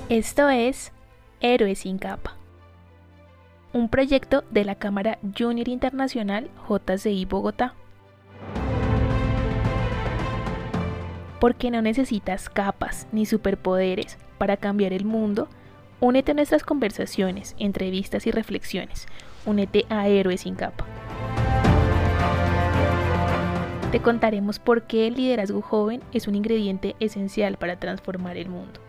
Esto es Héroes sin capa, un proyecto de la Cámara Junior Internacional JCI Bogotá. Porque no necesitas capas ni superpoderes para cambiar el mundo, únete a nuestras conversaciones, entrevistas y reflexiones. Únete a Héroes sin capa. Te contaremos por qué el liderazgo joven es un ingrediente esencial para transformar el mundo.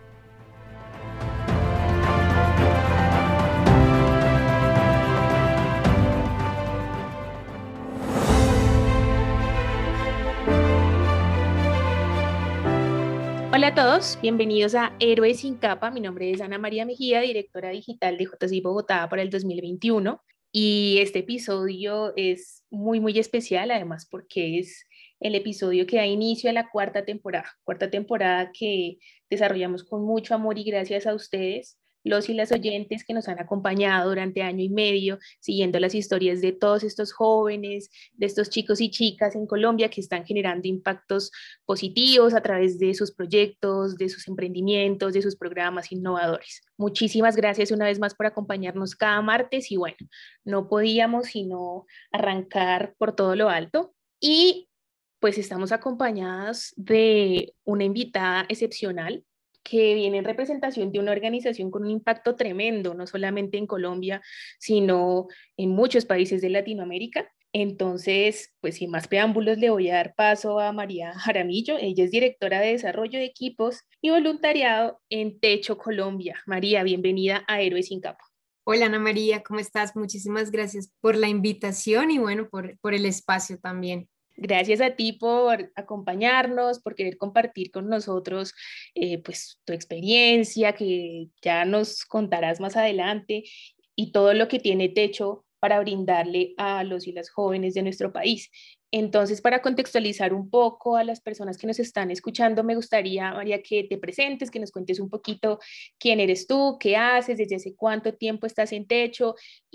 Hola a todos, bienvenidos a Héroes sin capa. Mi nombre es Ana María Mejía, directora digital de JCI Bogotá para el 2021. Y este episodio es muy especial, además porque es el episodio que da inicio a la cuarta temporada que desarrollamos con mucho amor y gracias a ustedes, los y las oyentes que nos han acompañado durante año y medio, siguiendo las historias de todos estos jóvenes, de estos chicos y chicas en Colombia que están generando impactos positivos a través de sus proyectos, de sus emprendimientos, de sus programas innovadores. Muchísimas gracias una vez más por acompañarnos cada martes y bueno, no podíamos sino arrancar por todo lo alto y pues estamos acompañadas de una invitada excepcional que viene en representación de una organización con un impacto tremendo, no solamente en Colombia, sino en muchos países de Latinoamérica. Entonces, pues sin más preámbulos, le voy a dar paso a María Jaramillo. Ella es directora de desarrollo de equipos y voluntariado en Techo Colombia. María, bienvenida a Héroes sin Capa. Hola Ana María, ¿cómo estás? Muchísimas gracias por la invitación y bueno, por el espacio también. Gracias a ti por acompañarnos, por querer compartir con nosotros pues tu experiencia, que ya nos contarás más adelante, y todo lo que tiene Techo para brindarle a los y las jóvenes de nuestro país. Entonces, para contextualizar un poco a las personas que nos están escuchando, me gustaría, María, que te presentes, que nos cuentes un poquito quién eres tú, qué haces, desde hace cuánto tiempo estás en Techo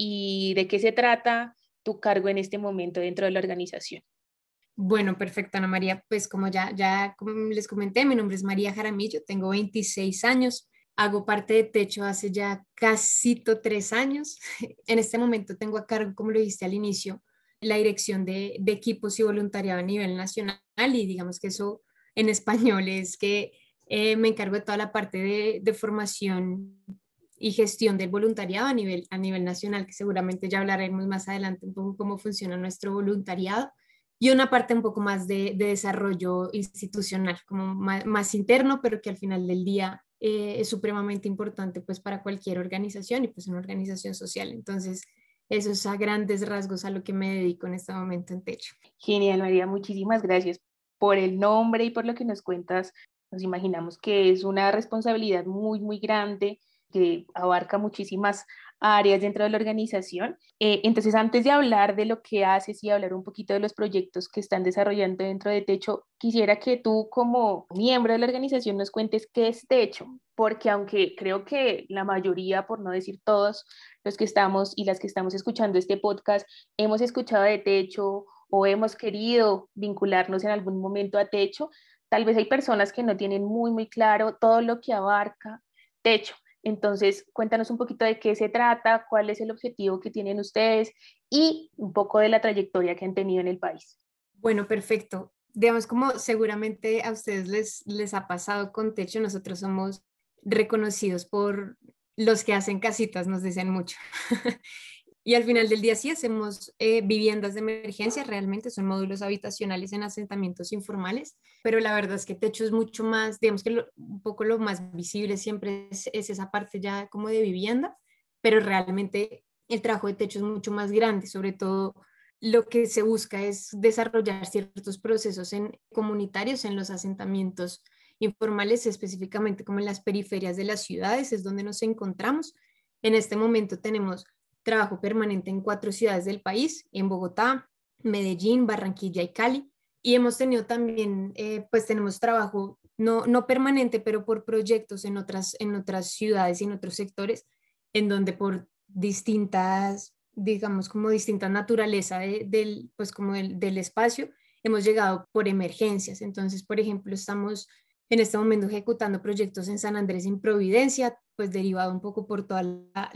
y de qué se trata tu cargo en este momento dentro de la organización. Bueno, perfecto Ana María, pues como como les comenté, mi nombre es María Jaramillo, tengo 26 años, hago parte de Techo hace ya casi 3 años. En este momento tengo a cargo, como lo dijiste al inicio, la dirección de equipos y voluntariado a nivel nacional y digamos que eso en español es que me encargo de toda la parte de formación y gestión del voluntariado a nivel nacional, que seguramente ya hablaremos más adelante un poco cómo funciona nuestro voluntariado, y una parte un poco más de desarrollo institucional, como más interno, pero que al final del día es supremamente importante pues para cualquier organización y pues una organización social. Entonces, eso es a grandes rasgos a lo que me dedico en este momento en Techo. Genial, María, muchísimas gracias por el nombre y por lo que nos cuentas. Nos imaginamos que es una responsabilidad muy grande que abarca muchísimas áreas dentro de la organización. Entonces, antes de hablar de lo que haces y hablar un poquito de los proyectos que están desarrollando dentro de Techo, quisiera que tú como miembro de la organización nos cuentes qué es Techo, porque aunque creo que la mayoría, por no decir todos, los que estamos y las que estamos escuchando este podcast, hemos escuchado de Techo o hemos querido vincularnos en algún momento a Techo, tal vez hay personas que no tienen muy claro todo lo que abarca Techo. Entonces, cuéntanos un poquito de qué se trata, cuál es el objetivo que tienen ustedes y un poco de la trayectoria que han tenido en el país. Bueno, perfecto. Digamos, como seguramente a ustedes les ha pasado con Techo, nosotros somos reconocidos por los que hacen casitas, nos dicen mucho. Y al final del día sí hacemos viviendas de emergencia, realmente son módulos habitacionales en asentamientos informales, pero la verdad es que Techo es mucho más, digamos que un poco lo más visible siempre es esa parte ya como de vivienda, pero realmente el trabajo de Techo es mucho más grande, sobre todo lo que se busca es desarrollar ciertos procesos comunitarios en los asentamientos informales, específicamente como en las periferias de las ciudades, es donde nos encontramos. En este momento tenemos trabajo permanente en 4 ciudades del país, en Bogotá, Medellín, Barranquilla y Cali. Y hemos tenido también, pues tenemos trabajo no permanente, pero por proyectos en otras ciudades y en otros sectores, en donde por distintas, digamos, como distinta naturaleza pues como del espacio, hemos llegado por emergencias. Entonces, por ejemplo, estamos en este momento ejecutando proyectos en San Andrés, en Providencia, pues derivado un poco por toda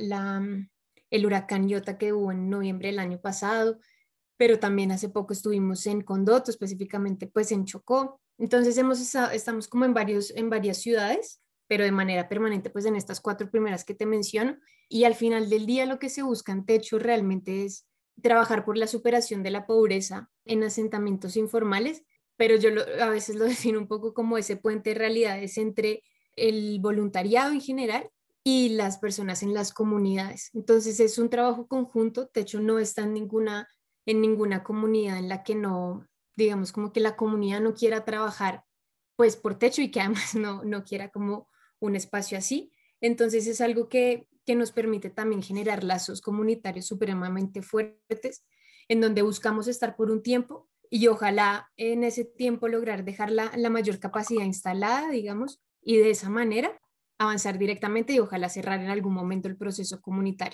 el huracán Iota que hubo en noviembre del año pasado, pero también hace poco estuvimos en Condoto, específicamente pues en Chocó. Entonces estamos como en varias ciudades, pero de manera permanente pues en estas 4 primeras que te menciono. Y al final del día lo que se busca en Techo realmente es trabajar por la superación de la pobreza en asentamientos informales, pero a veces lo defino un poco como ese puente de realidades entre el voluntariado en general y las personas en las comunidades. Entonces es un trabajo conjunto. Techo no está en ninguna comunidad en la que no, digamos, como que la comunidad no quiera trabajar pues por Techo y que además no quiera como un espacio así. Entonces es algo que nos permite también generar lazos comunitarios supremamente fuertes, en donde buscamos estar por un tiempo y ojalá en ese tiempo lograr dejar la mayor capacidad instalada, digamos, y de esa manera avanzar directamente y ojalá cerrar en algún momento el proceso comunitario.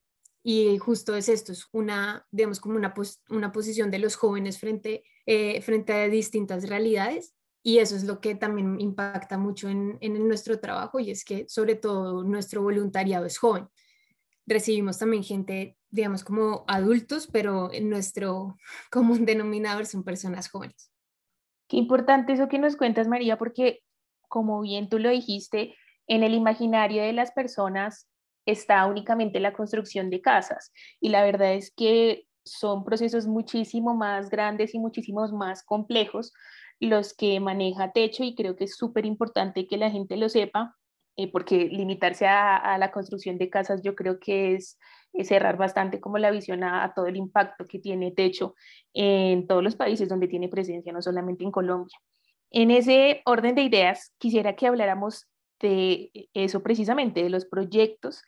Y justo es esto, es digamos, como una posición de los jóvenes frente a distintas realidades. Y eso es lo que también impacta mucho en nuestro trabajo y es que sobre todo nuestro voluntariado es joven. Recibimos también gente, digamos, como adultos, pero en nuestro común denominador son personas jóvenes. Qué importante eso que nos cuentas, María, porque como bien tú lo dijiste, en el imaginario de las personas está únicamente la construcción de casas y la verdad es que son procesos muchísimo más grandes y muchísimos más complejos los que maneja Techo y creo que es súper importante que la gente lo sepa, porque limitarse a la construcción de casas yo creo que es cerrar bastante como la visión a todo el impacto que tiene Techo en todos los países donde tiene presencia, no solamente en Colombia. En ese orden de ideas, quisiera que habláramos de eso precisamente, de los proyectos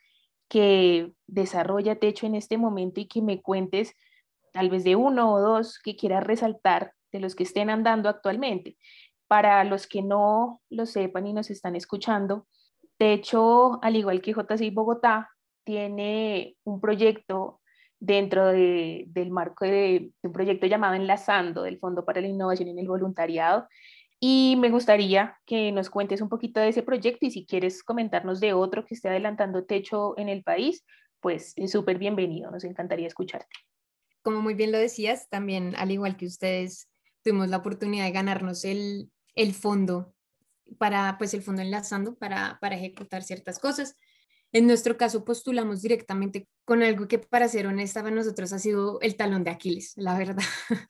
que desarrolla Techo en este momento y que me cuentes tal vez de uno o dos que quieras resaltar de los que estén andando actualmente. Para los que no lo sepan y nos están escuchando, Techo, al igual que JCI Bogotá, tiene un proyecto dentro del marco de un proyecto llamado Enlazando del Fondo para la Innovación en el Voluntariado. Y me gustaría que nos cuentes un poquito de ese proyecto y si quieres comentarnos de otro que esté adelantando Techo en el país, pues es súper bienvenido, nos encantaría escucharte. Como muy bien lo decías, también al igual que ustedes, tuvimos la oportunidad de ganarnos el fondo pues el fondo enlazando para ejecutar ciertas cosas. En nuestro caso postulamos directamente con algo que para ser honesta para nosotros ha sido el talón de Aquiles, la verdad.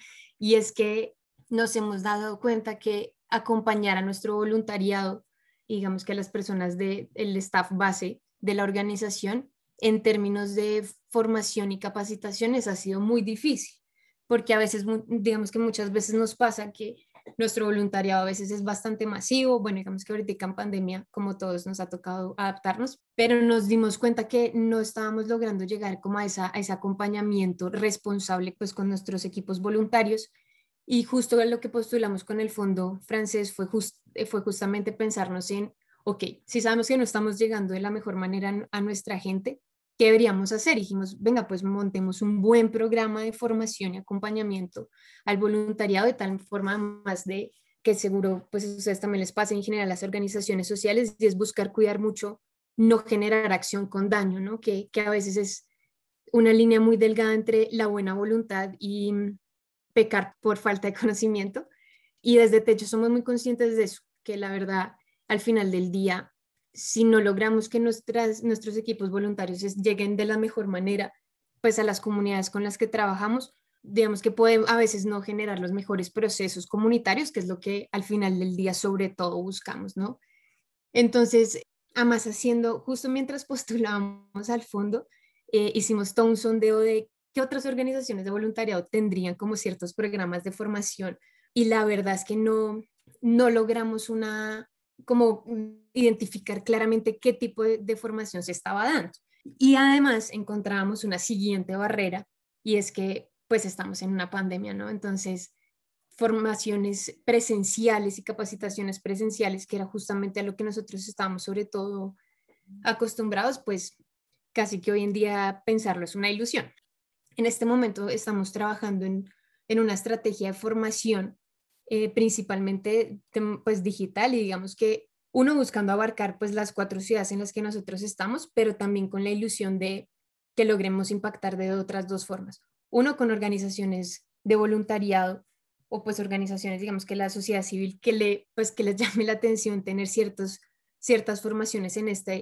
Y es que nos hemos dado cuenta que acompañar a nuestro voluntariado, digamos que a las personas del staff base de la organización, en términos de formación y capacitaciones ha sido muy difícil, porque a veces, digamos que muchas veces nos pasa que nuestro voluntariado a veces es bastante masivo, bueno, digamos que ahorita en pandemia, como todos, nos ha tocado adaptarnos, pero nos dimos cuenta que no estábamos logrando llegar como a ese acompañamiento responsable pues con nuestros equipos voluntarios y justo lo que postulamos con el fondo francés fue justamente pensarnos en, ok, si sabemos que no estamos llegando de la mejor manera a nuestra gente, ¿qué deberíamos hacer? Y dijimos, venga, pues montemos un buen programa de formación y acompañamiento al voluntariado de tal forma más de que seguro pues a ustedes también les pasa en general a las organizaciones sociales y es buscar cuidar mucho, no generar acción con daño, ¿no? Que a veces es una línea muy delgada entre la buena voluntad y pecar por falta de conocimiento. Y desde Techo somos muy conscientes de eso, que la verdad, al final del día, si no logramos que nuestros equipos voluntarios lleguen de la mejor manera, pues a las comunidades con las que trabajamos, digamos que puede a veces no generar los mejores procesos comunitarios, que es lo que al final del día sobre todo buscamos, ¿no? Entonces, además haciendo, justo mientras postulábamos al fondo, hicimos todo un sondeo de qué otras organizaciones de voluntariado tendrían como ciertos programas de formación y la verdad es que no logramos como identificar claramente qué tipo de formación se estaba dando. Y además encontrábamos una siguiente barrera y es que pues estamos en una pandemia, ¿no? Entonces, formaciones presenciales y capacitaciones presenciales, que era justamente a lo que nosotros estábamos sobre todo acostumbrados, pues casi que hoy en día pensarlo es una ilusión. En este momento estamos trabajando en una estrategia de formación principalmente pues digital, y digamos que uno buscando abarcar pues las 4 ciudades en las que nosotros estamos, pero también con la ilusión de que logremos impactar de otras 2 formas. Uno, con organizaciones de voluntariado o pues organizaciones, digamos que la sociedad civil, que les llame la atención tener ciertas formaciones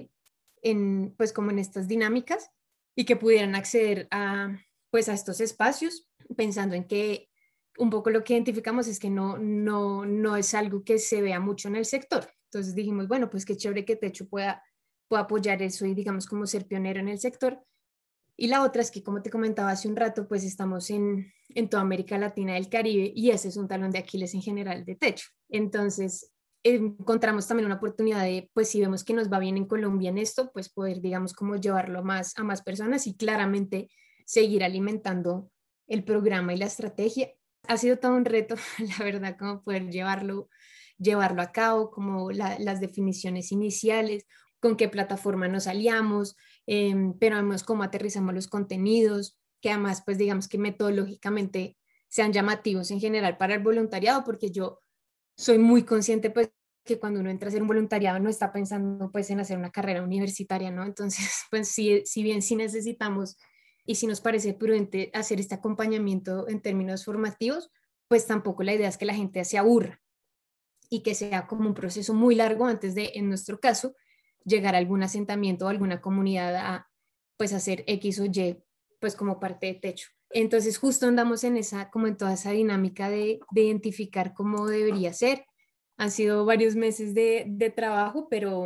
pues como en estas dinámicas, y que pudieran acceder pues a estos espacios, pensando en que un poco lo que identificamos es que no es algo que se vea mucho en el sector. Entonces dijimos, bueno, pues qué chévere que Techo pueda apoyar eso y digamos como ser pionero en el sector. Y la otra es que, como te comentaba hace un rato, pues estamos en toda América Latina y el Caribe, y ese es un talón de Aquiles en general de Techo. Entonces, encontramos también una oportunidad de, pues si vemos que nos va bien en Colombia en esto, pues poder, digamos, como llevarlo a más personas y claramente seguir alimentando el programa y la estrategia. Ha sido todo un reto, la verdad, como poder llevarlo a cabo, como las definiciones iniciales, con qué plataforma nos aliamos, pero además cómo aterrizamos los contenidos, que además, pues digamos que metodológicamente sean llamativos en general para el voluntariado, porque yo soy muy consciente pues que cuando uno entra a hacer un voluntariado no está pensando pues en hacer una carrera universitaria, ¿no? Entonces, pues si bien sí necesitamos y si nos parece prudente hacer este acompañamiento en términos formativos, pues tampoco la idea es que la gente se aburra y que sea como un proceso muy largo antes de, en nuestro caso, llegar a algún asentamiento o alguna comunidad a pues hacer X o Y pues como parte de Techo. Entonces justo andamos en como en toda esa dinámica de identificar cómo debería ser. Han sido varios meses de trabajo,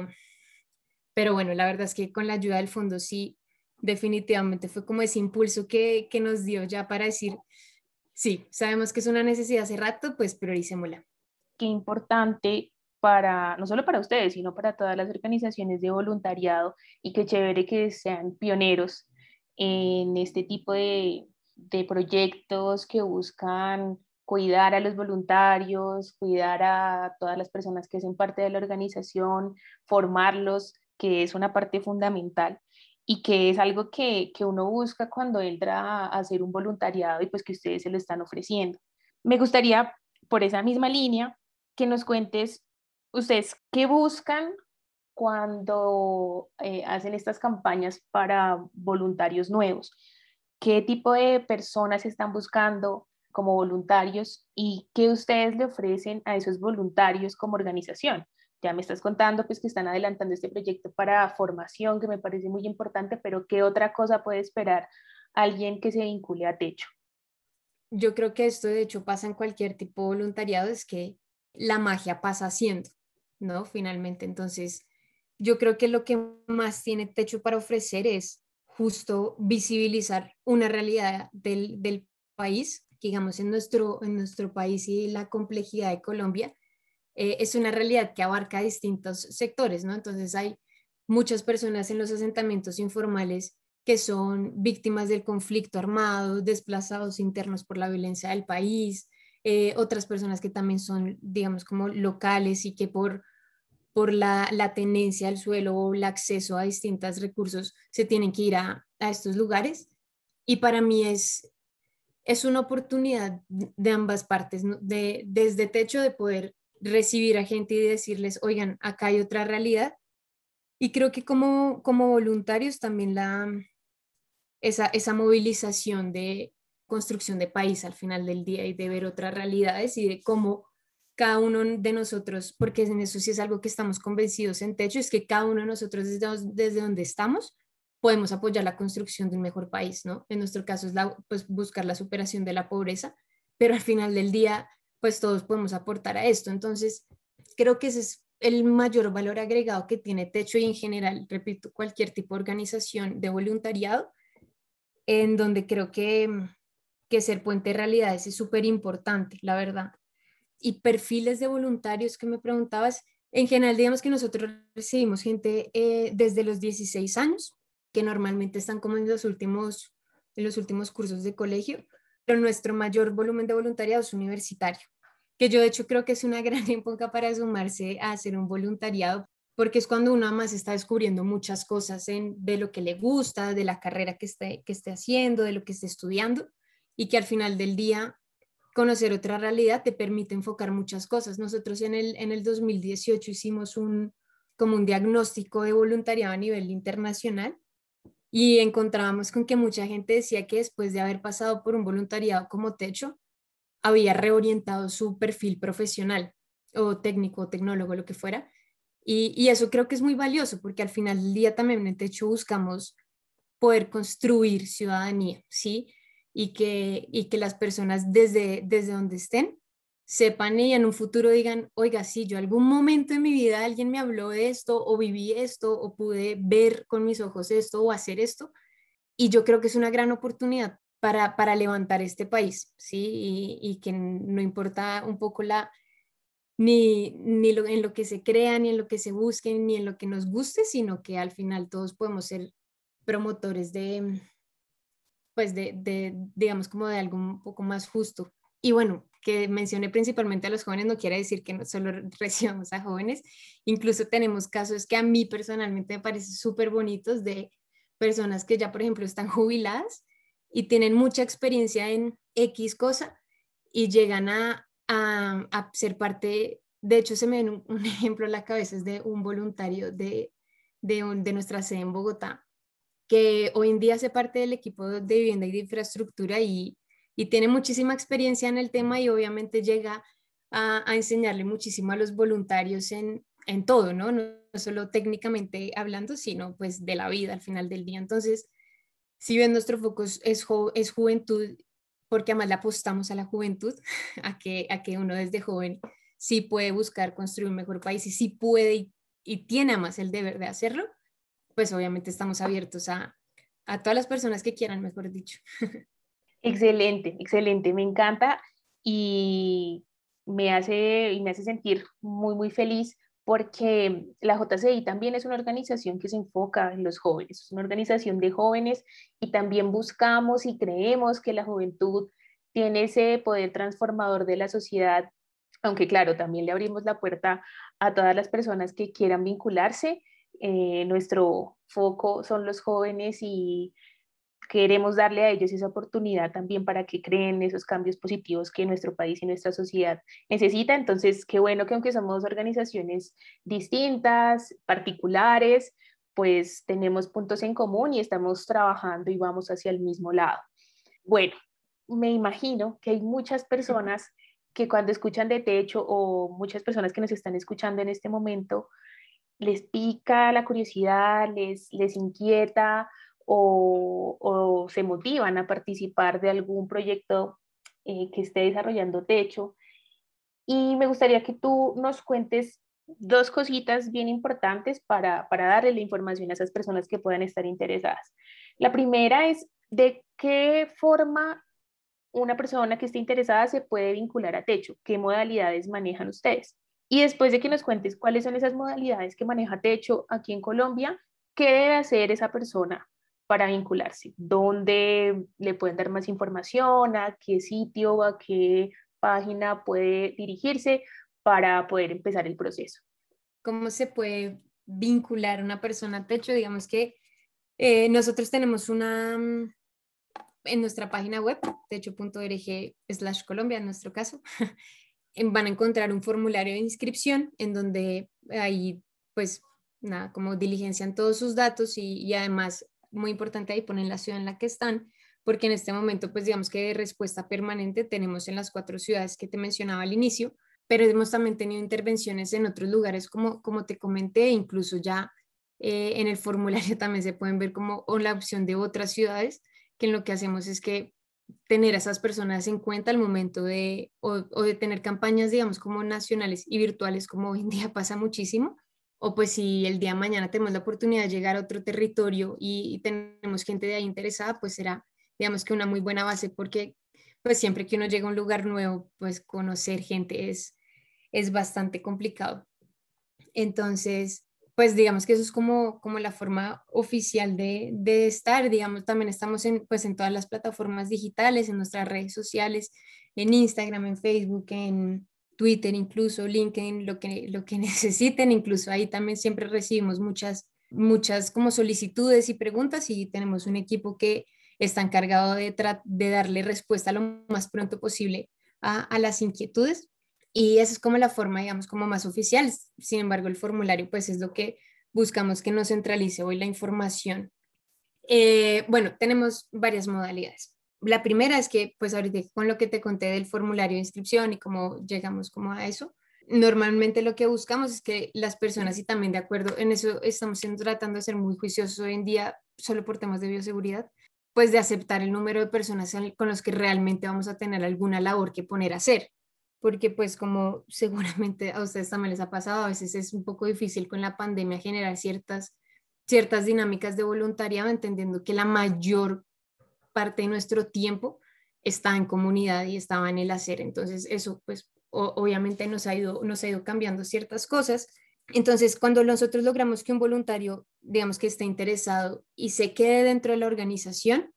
pero bueno, la verdad es que con la ayuda del fondo sí, definitivamente fue como ese impulso que nos dio ya para decir, sí, sabemos que es una necesidad hace rato, pues prioricémosla. Qué importante para, no solo para ustedes, sino para todas las organizaciones de voluntariado, y qué chévere que sean pioneros en este tipo de proyectos que buscan cuidar a los voluntarios, cuidar a todas las personas que hacen parte de la organización, formarlos, que es una parte fundamental y que es algo que uno busca cuando entra a hacer un voluntariado, y pues que ustedes se lo están ofreciendo. Me gustaría, por esa misma línea, que nos cuentes ustedes qué buscan cuando hacen estas campañas para voluntarios nuevos, qué tipo de personas están buscando como voluntarios y qué ustedes le ofrecen a esos voluntarios como organización. Ya me estás contando pues que están adelantando este proyecto para formación, que me parece muy importante, pero ¿qué otra cosa puede esperar alguien que se vincule a Techo? Yo creo que esto de hecho pasa en cualquier tipo de voluntariado, es que la magia pasa haciendo, ¿no? Finalmente, entonces, yo creo que lo que más tiene Techo para ofrecer es justo visibilizar una realidad del país, que digamos en nuestro país y la complejidad de Colombia, es una realidad que abarca distintos sectores, ¿no? Entonces hay muchas personas en los asentamientos informales que son víctimas del conflicto armado, desplazados internos por la violencia del país, otras personas que también son, digamos, como locales y que por la tenencia del suelo o el acceso a distintos recursos se tienen que ir a estos lugares. Y para mí es una oportunidad de ambas partes, ¿no? Desde Techo de poder recibir a gente y decirles, oigan, acá hay otra realidad. Y creo que como voluntarios también esa movilización de construcción de país al final del día y de ver otras realidades y de cómo cada uno de nosotros, porque en eso sí es algo que estamos convencidos en Techo, es que cada uno de nosotros desde donde estamos podemos apoyar la construcción de un mejor país, ¿no? En nuestro caso es pues, buscar la superación de la pobreza, pero al final del día, pues todos podemos aportar a esto. Entonces, creo que ese es el mayor valor agregado que tiene Techo y en general, repito, cualquier tipo de organización de voluntariado, en donde creo que ser puente de realidades es súper importante, la verdad. Y perfiles de voluntarios que me preguntabas, en general, digamos que nosotros recibimos gente desde los 16 años, que normalmente están como en los últimos cursos de colegio, pero nuestro mayor volumen de voluntariado es universitario, que yo de hecho creo que es una gran época para sumarse a hacer un voluntariado, porque es cuando uno más está descubriendo muchas cosas de lo que le gusta, de la carrera que esté haciendo, de lo que esté estudiando, y que al final del día conocer otra realidad te permite enfocar muchas cosas. Nosotros en el 2018 hicimos como un diagnóstico de voluntariado a nivel internacional y encontrábamos con que mucha gente decía que después de haber pasado por un voluntariado como Techo, había reorientado su perfil profesional o técnico o tecnólogo, lo que fuera. Y eso creo que es muy valioso porque al final del día también en Techo buscamos poder construir ciudadanía, ¿sí? Y que las personas desde donde estén sepan y en un futuro digan, oiga, sí, yo algún momento en mi vida alguien me habló de esto o viví esto o pude ver con mis ojos esto o hacer esto. Y yo creo que es una gran oportunidad para levantar este país, ¿sí? Y que no importa un poco en lo que se crea, ni en lo que se busque, ni en lo que nos guste, sino que al final todos podemos ser promotores pues digamos, como de algo un poco más justo. Y bueno, que mencioné principalmente a los jóvenes no quiere decir que no solo recibamos a jóvenes, incluso tenemos casos que a mí personalmente me parecen súper bonitos de personas que ya, por ejemplo, están jubiladas y tienen mucha experiencia en X cosa y llegan a ser parte, de hecho se me viene un ejemplo a la cabeza, es de un voluntario de nuestra sede en Bogotá, que hoy en día hace parte del equipo de vivienda y de infraestructura y tiene muchísima experiencia en el tema y obviamente llega a enseñarle muchísimo a los voluntarios en todo, ¿no? No solo técnicamente hablando, sino pues de la vida al final del día. Entonces, si bien nuestro foco es juventud, porque además le apostamos a la juventud, a que uno desde joven sí puede buscar construir un mejor país y sí puede y tiene además el deber de hacerlo, pues obviamente estamos abiertos a todas las personas que quieran, mejor dicho. Excelente, excelente, me encanta y me hace sentir muy, muy feliz porque la JCI también es una organización que se enfoca en los jóvenes, es una organización de jóvenes y también buscamos y creemos que la juventud tiene ese poder transformador de la sociedad, aunque claro, también le abrimos la puerta a todas las personas que quieran vincularse. Nuestro foco son los jóvenes y queremos darle a ellos esa oportunidad también para que creen esos cambios positivos que nuestro país y nuestra sociedad necesita. Entonces, qué bueno que aunque somos organizaciones distintas, particulares, pues tenemos puntos en común y estamos trabajando y vamos hacia el mismo lado. Bueno, me imagino que hay muchas personas que cuando escuchan de techo o muchas personas que nos están escuchando en este momento, les pica la curiosidad, les inquieta o se motivan a participar de algún proyecto que esté desarrollando Techo. Y me gustaría que tú nos cuentes dos cositas bien importantes para darle la información a esas personas que puedan estar interesadas. La primera es de qué forma una persona que esté interesada se puede vincular a Techo, qué modalidades manejan ustedes. Y después de que nos cuentes cuáles son esas modalidades que maneja Techo aquí en Colombia, ¿qué debe hacer esa persona para vincularse? ¿Dónde le pueden dar más información? ¿A qué sitio? ¿A qué página puede dirigirse para poder empezar el proceso? ¿Cómo se puede vincular una persona a Techo? Digamos que nosotros tenemos en nuestra página web, techo.org/Colombia, en nuestro caso, van a encontrar un formulario de inscripción en donde ahí, pues, nada, como diligencian todos sus datos y además, muy importante, ahí ponen la ciudad en la que están, porque en este momento, pues, digamos que de respuesta permanente tenemos en las 4 ciudades que te mencionaba al inicio, pero hemos también tenido intervenciones en otros lugares, como te comenté, incluso ya en el formulario también se pueden ver como o la opción de otras ciudades, que en lo que hacemos es que tener a esas personas en cuenta al momento o de tener campañas, digamos, como nacionales y virtuales, como hoy en día pasa muchísimo, o pues si el día de mañana tenemos la oportunidad de llegar a otro territorio y tenemos gente de ahí interesada, pues será, digamos que una muy buena base, porque pues siempre que uno llega a un lugar nuevo, pues conocer gente es bastante complicado. Entonces, pues digamos que eso es como la forma oficial de estar, digamos, también estamos pues en todas las plataformas digitales, en nuestras redes sociales, en Instagram, en Facebook, en Twitter, incluso LinkedIn, lo que necesiten, incluso ahí también siempre recibimos muchas como solicitudes y preguntas y tenemos un equipo que está encargado de darle respuesta lo más pronto posible a las inquietudes. Y esa es como la forma, digamos, como más oficial. Sin embargo, el formulario pues es lo que buscamos que nos centralice hoy la información. Bueno, tenemos varias modalidades. La primera es que, pues ahorita con lo que te conté del formulario de inscripción y cómo llegamos como a eso, normalmente lo que buscamos es que las personas, y también de acuerdo, en eso estamos tratando de ser muy juiciosos hoy en día, solo por temas de bioseguridad, pues de aceptar el número de personas con los que realmente vamos a tener alguna labor que poner a hacer. Porque pues como seguramente a ustedes también les ha pasado, a veces es un poco difícil con la pandemia generar ciertas dinámicas de voluntariado, entendiendo que la mayor parte de nuestro tiempo está en comunidad y estaba en el hacer. Entonces eso pues obviamente nos ha ido cambiando ciertas cosas. Entonces cuando nosotros logramos que un voluntario, digamos que esté interesado y se quede dentro de la organización,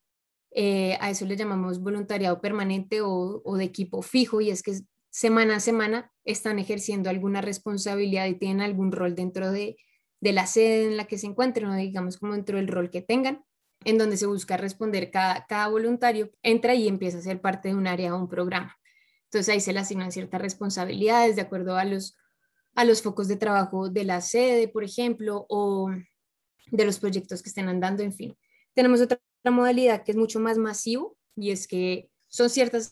a eso le llamamos voluntariado permanente o de equipo fijo, y es que semana a semana están ejerciendo alguna responsabilidad y tienen algún rol dentro de la sede en la que se encuentren, o digamos como dentro del rol que tengan, en donde se busca responder cada voluntario, entra y empieza a ser parte de un área o un programa. Entonces ahí se le asignan ciertas responsabilidades de acuerdo a los focos de trabajo de la sede, por ejemplo, o de los proyectos que estén andando, en fin. Tenemos otra modalidad que es mucho más masivo, y es que son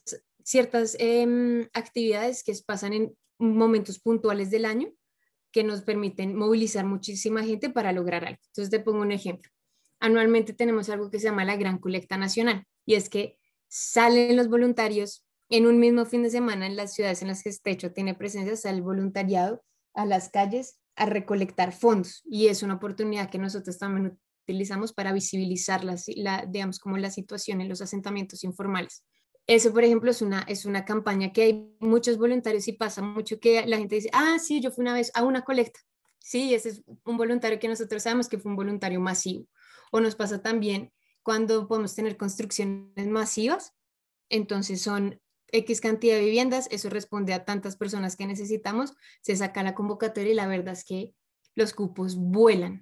ciertas actividades que pasan en momentos puntuales del año que nos permiten movilizar muchísima gente para lograr algo. Entonces te pongo un ejemplo. Anualmente tenemos algo que se llama la Gran Colecta Nacional, y es que salen los voluntarios en un mismo fin de semana en las ciudades en las que este hecho tiene presencia, sale el voluntariado a las calles a recolectar fondos, y es una oportunidad que nosotros también utilizamos para visibilizar digamos, como la situación en los asentamientos informales. Eso, por ejemplo, es una campaña que hay muchos voluntarios, y pasa mucho que la gente dice, ah, sí, yo fui una vez a una colecta. Sí, ese es un voluntario que nosotros sabemos que fue un voluntario masivo. O nos pasa también cuando podemos tener construcciones masivas, entonces son X cantidad de viviendas, eso responde a tantas personas que necesitamos, se saca la convocatoria y la verdad es que los cupos vuelan.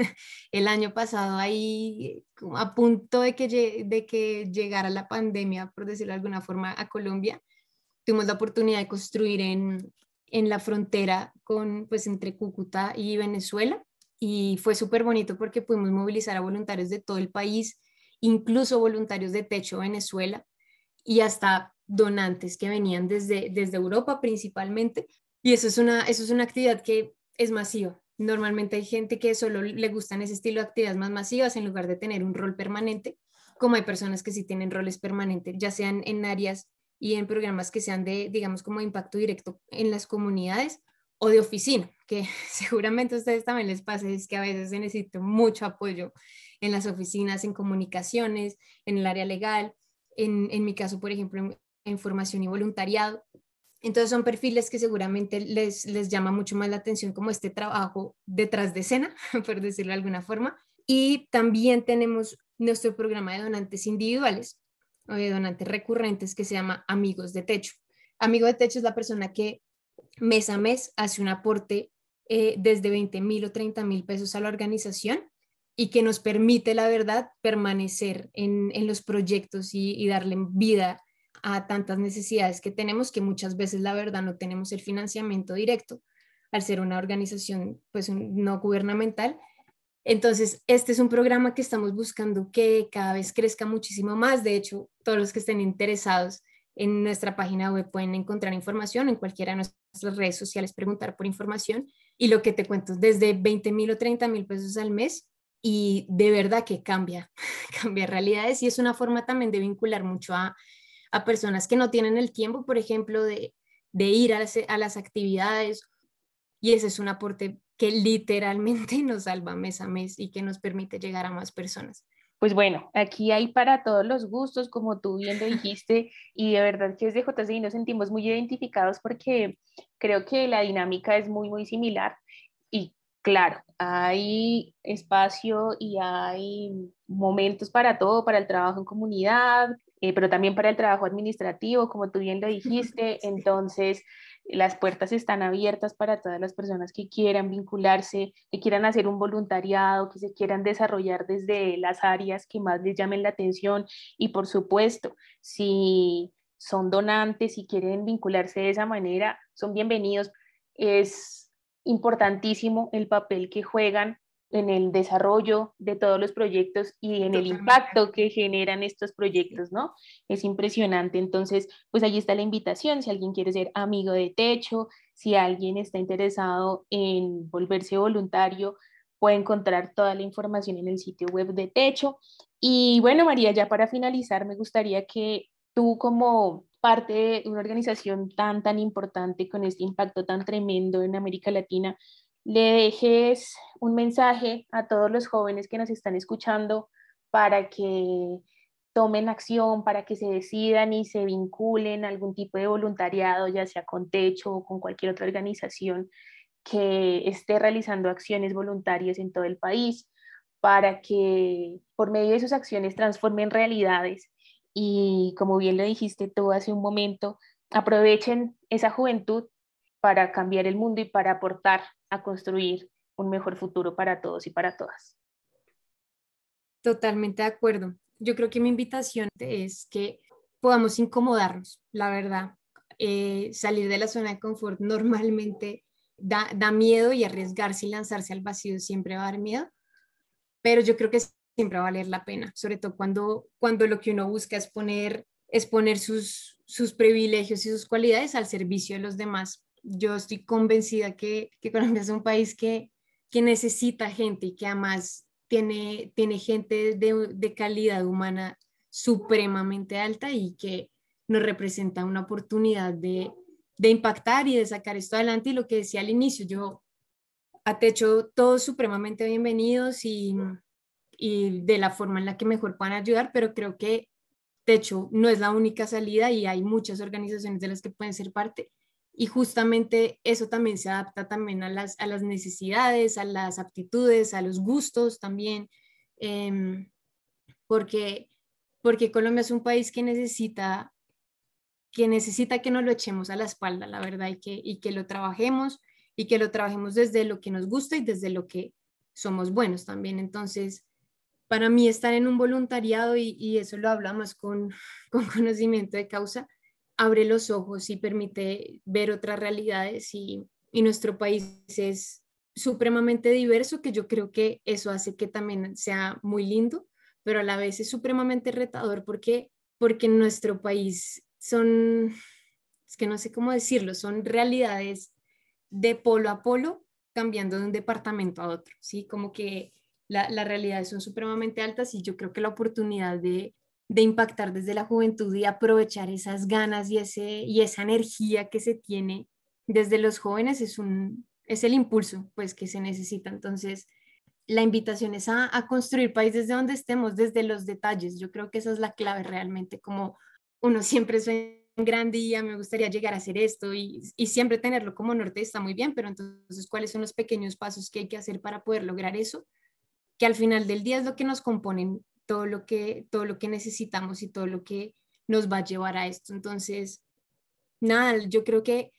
El año pasado ahí a punto de que llegara la pandemia, por decirlo de alguna forma, a Colombia, tuvimos la oportunidad de construir en la frontera pues, entre Cúcuta y Venezuela, y fue súper bonito porque pudimos movilizar a voluntarios de todo el país, incluso voluntarios de Techo Venezuela, y hasta donantes que venían desde Europa principalmente. Y eso es una actividad que es masiva. Normalmente hay gente que solo le gustan ese estilo de actividades más masivas en lugar de tener un rol permanente, como hay personas que sí tienen roles permanentes, ya sean en áreas y en programas que sean de, digamos, como impacto directo en las comunidades, o de oficina, que seguramente a ustedes también les pasa, es que a veces se necesita mucho apoyo en las oficinas, en comunicaciones, en el área legal, en mi caso, por ejemplo, en formación y voluntariado. Entonces son perfiles que seguramente les llama mucho más la atención, como este trabajo detrás de escena, por decirlo de alguna forma. Y también tenemos nuestro programa de donantes individuales o de donantes recurrentes, que se llama Amigos de Techo. Amigo de Techo es la persona que mes a mes hace un aporte desde 20,000 o 30,000 pesos a la organización, y que nos permite, la verdad, permanecer en los proyectos y darle vida a tantas necesidades que tenemos, que muchas veces, la verdad, no tenemos el financiamiento directo al ser una organización pues no gubernamental. Entonces, este es un programa que estamos buscando que cada vez crezca muchísimo más. De hecho, todos los que estén interesados, en nuestra página web pueden encontrar información, en cualquiera de nuestras redes sociales preguntar por información, y lo que te cuento, desde 20,000 o 30,000 pesos al mes, y de verdad que cambia, cambia realidades, y es una forma también de vincular mucho a personas que no tienen el tiempo, por ejemplo, de ir a las actividades, y ese es un aporte que literalmente nos salva mes a mes y que nos permite llegar a más personas. Pues bueno, aquí hay para todos los gustos, como tú bien lo dijiste, y de verdad que desde JCI nos sentimos muy identificados porque creo que la dinámica es muy, muy similar. Y claro, hay espacio y hay momentos para todo, para el trabajo en comunidad, pero también para el trabajo administrativo, como tú bien lo dijiste. Entonces, las puertas están abiertas para todas las personas que quieran vincularse, que quieran hacer un voluntariado, que se quieran desarrollar desde las áreas que más les llamen la atención. Y por supuesto, si son donantes y quieren vincularse de esa manera, son bienvenidos. Es importantísimo el papel que juegan en el desarrollo de todos los proyectos y en el Totalmente. impacto que generan estos proyectos, ¿no? Es impresionante. Entonces, pues ahí está la invitación. Si alguien quiere ser amigo de Techo, si alguien está interesado en volverse voluntario, puede encontrar toda la información en el sitio web de Techo. Y bueno, María, ya para finalizar, me gustaría que tú como parte de una organización tan importante con este impacto tan tremendo en América Latina, le dejes un mensaje a todos los jóvenes que nos están escuchando para que tomen acción, para que se decidan y se vinculen a algún tipo de voluntariado, ya sea con Techo o con cualquier otra organización que esté realizando acciones voluntarias en todo el país, para que por medio de sus acciones transformen realidades y, como bien lo dijiste tú hace un momento, aprovechen esa juventud para cambiar el mundo y para aportar a construir un mejor futuro para todos y para todas. Totalmente de acuerdo. Yo creo que mi invitación es que podamos incomodarnos, la verdad. Salir de la zona de confort normalmente da miedo y arriesgarse y lanzarse al vacío siempre va a dar miedo, pero yo creo que siempre va a valer la pena, sobre todo cuando lo que uno busca es poner sus privilegios y sus cualidades al servicio de los demás. Yo estoy convencida que Colombia es un país que necesita gente y que además tiene gente de calidad humana supremamente alta y que nos representa una oportunidad de impactar y de sacar esto adelante. Y lo que decía al inicio, yo a Techo todos supremamente bienvenidos y de la forma en la que mejor puedan ayudar, pero creo que Techo no es la única salida y hay muchas organizaciones de las que pueden ser parte. Y justamente eso también se adapta también a las necesidades, a las aptitudes, a los gustos también, eh, porque, porque Colombia es un país que necesita que nos lo echemos a la espalda, la verdad, y que lo trabajemos y que lo trabajemos desde lo que nos gusta y desde lo que somos buenos también. Entonces, para mí estar en un voluntariado, y eso lo hablamos con conocimiento de causa, abre los ojos y permite ver otras realidades y nuestro país es supremamente diverso, que yo creo que eso hace que también sea muy lindo, pero a la vez es supremamente retador porque en nuestro país es que no sé cómo decirlo, son realidades de polo a polo cambiando de un departamento a otro, ¿sí? Como que las realidades son supremamente altas y yo creo que la oportunidad de impactar desde la juventud y aprovechar esas ganas y esa energía que se tiene desde los jóvenes es el impulso pues que se necesita. Entonces, la invitación es a construir país desde donde estemos, desde los detalles. Yo creo que esa es la clave realmente, como uno siempre sueña en grande y me gustaría llegar a hacer esto y siempre tenerlo como norte está muy bien, pero entonces, ¿cuáles son los pequeños pasos que hay que hacer para poder lograr eso? Que al final del día es lo que nos componen todo lo que necesitamos y todo lo que nos va a llevar a esto. Entonces, nada, yo creo que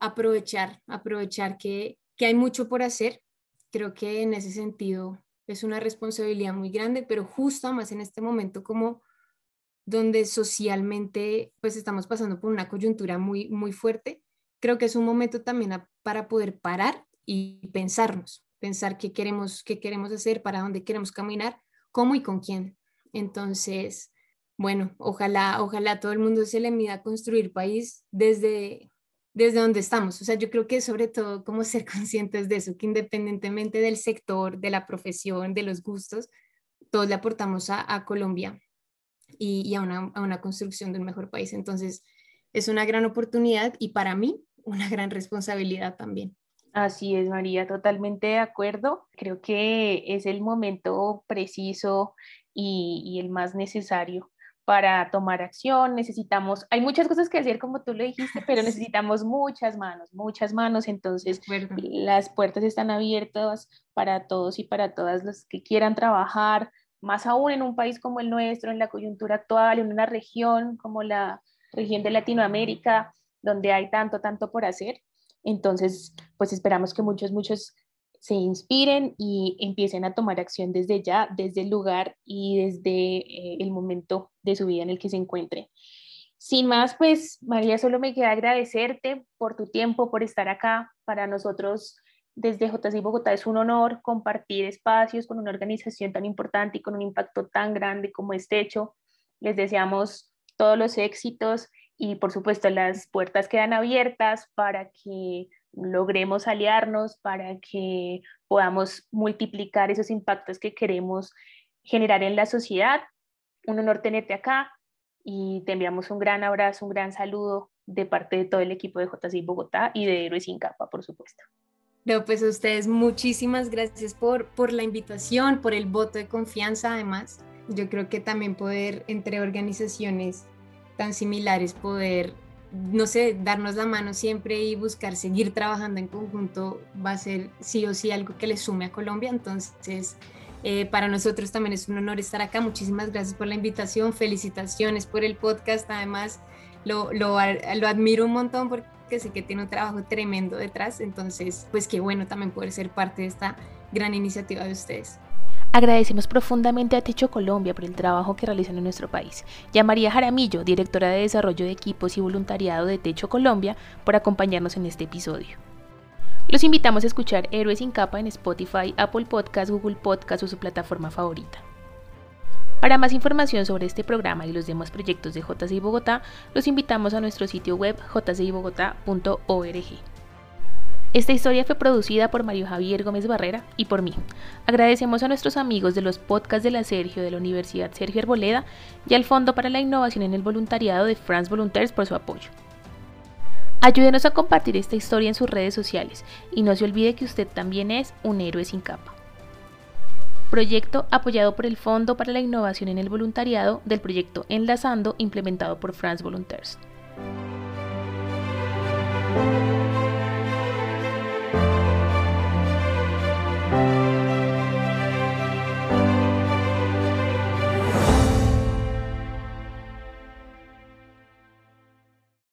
aprovechar que hay mucho por hacer. Creo que en ese sentido es una responsabilidad muy grande, pero justo más en este momento como donde socialmente pues estamos pasando por una coyuntura muy fuerte, creo que es un momento también para poder parar y pensar qué queremos hacer, para dónde queremos caminar, cómo y con quién. Entonces, bueno, ojalá todo el mundo se le mida a construir país desde donde estamos. O sea, yo creo que sobre todo como ser conscientes de eso, que independientemente del sector, de la profesión, de los gustos, todos le aportamos a Colombia y a una construcción de un mejor país. Entonces, es una gran oportunidad y para mí una gran responsabilidad también. Así es, María, totalmente de acuerdo. Creo que es el momento preciso y el más necesario para tomar acción. Necesitamos, hay muchas cosas que hacer, como tú lo dijiste, pero Sí, necesitamos muchas manos, muchas manos. de Entonces, acuerdo. las puertas están abiertas para todos y para todas los que quieran trabajar, más aún en un país como el nuestro, en la coyuntura actual, en una región como la región de Latinoamérica, donde hay tanto por hacer. Entonces, pues esperamos que muchos se inspiren y empiecen a tomar acción desde ya, desde el lugar y desde el momento de su vida en el que se encuentren. Sin más, pues María, solo me queda agradecerte por tu tiempo, por estar acá. Para nosotros desde JCI Bogotá es un honor compartir espacios con una organización tan importante y con un impacto tan grande como este hecho. Les deseamos todos los éxitos y por supuesto las puertas quedan abiertas para que logremos aliarnos, para que podamos multiplicar esos impactos que queremos generar en la sociedad. Un honor tenerte acá y te enviamos un gran abrazo, un gran saludo de parte de todo el equipo de JCI Bogotá y de Héroes sin Capa, por supuesto. No, pues a ustedes muchísimas gracias por la invitación, por el voto de confianza además. Yo creo que también poder entre organizaciones tan similares, poder, no sé, darnos la mano siempre y buscar seguir trabajando en conjunto va a ser sí o sí algo que le sume a Colombia. Entonces, para nosotros también es un honor estar acá. Muchísimas gracias por la invitación, felicitaciones por el podcast. Además, lo admiro un montón porque sé que tiene un trabajo tremendo detrás, entonces pues qué bueno también poder ser parte de esta gran iniciativa de ustedes. Agradecemos profundamente a Techo Colombia por el trabajo que realizan en nuestro país y a María Jaramillo, directora de Desarrollo de Equipos y Voluntariado de Techo Colombia, por acompañarnos en este episodio. Los invitamos a escuchar Héroes sin Capa en Spotify, Apple Podcasts, Google Podcasts o su plataforma favorita. Para más información sobre este programa y los demás proyectos de JCI Bogotá, los invitamos a nuestro sitio web jcibogotá.org. Esta historia fue producida por Mario Javier Gómez Barrera y por mí. Agradecemos a nuestros amigos de los podcasts de la Sergio de la Universidad Sergio Arboleda y al Fondo para la Innovación en el Voluntariado de France Volunteers por su apoyo. Ayúdenos a compartir esta historia en sus redes sociales y no se olvide que usted también es un héroe sin capa. Proyecto apoyado por el Fondo para la Innovación en el Voluntariado del proyecto Enlazando, implementado por France Volunteers.